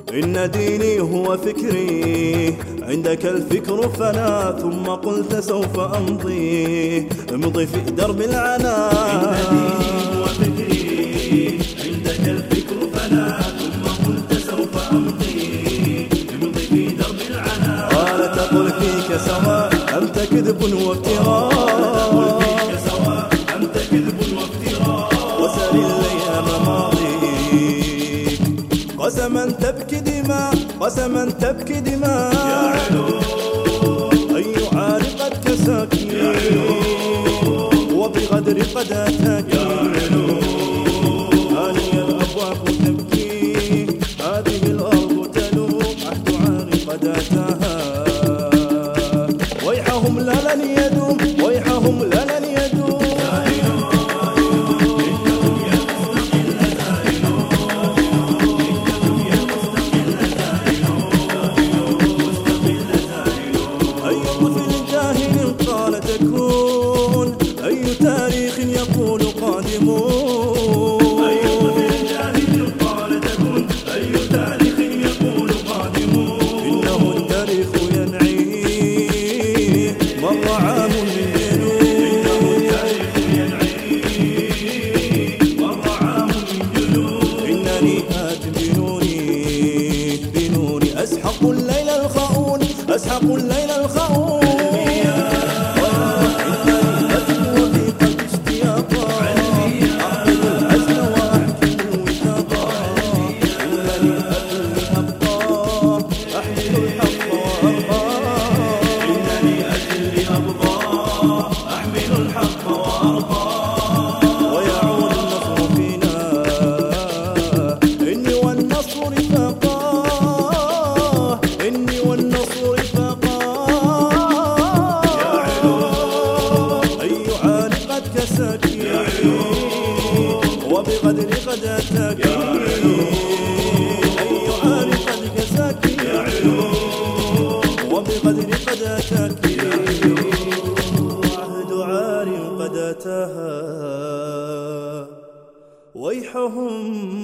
إن ديني هو فكري، عندك الفكر فلا، ثم قلت سوف أمضي، امضي في درب العنا. إن ديني هو فكري، عندك الفكر فلا، ثم قلت سوف أمضي، امضي في درب العنا. قال تقل فيك سواء أم كذب وافتراء، وسل الأيام ماضيك. قسما تبكي دماء، قسما تبكي دماء، يا علو أي عارقة كساك، يا علو وبغدر قداتك، يا علو. هذه الأبواب تبكي، هذه الأرض تلوح، عهد عارقداتها. ويحهم لا لن يدوم، ويحهم لا لن يدوم. أي طفل جاهل قال تكون، أي تاريخ يقول قادمون. أي طفل جاهل قال تكون، أي تاريخ يقول قادمون. إنه التاريخ ينعي مر عام من جنون، إنه التاريخ ينعي مر عام من جنون. إنني آت بنوني، بنوني أسحق الليل الخؤون، أسحق الليل الخؤون. وبغدر قداتك، يا علو أي عارقة كساك، يا علو وبغدر قداتك، عهد عار قداتها. ويحهم